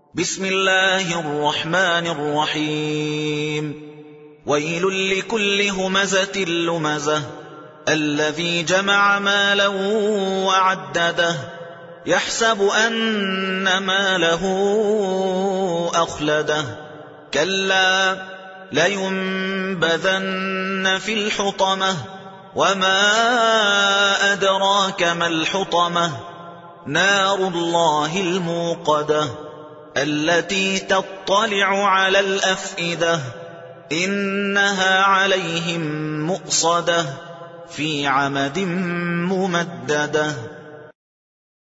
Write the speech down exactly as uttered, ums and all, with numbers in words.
بسم الله الرحمن الرحيم ويل لكل همزة لمزة الذي جمع مالا وعدده يحسب أن ماله أخلده كلا لينبذن في الحطمة وما أدراك ما الحطمة نار الله الموقدة التي تطلع على الأفئدة إنها عليهم مؤصدة في عمد ممددة.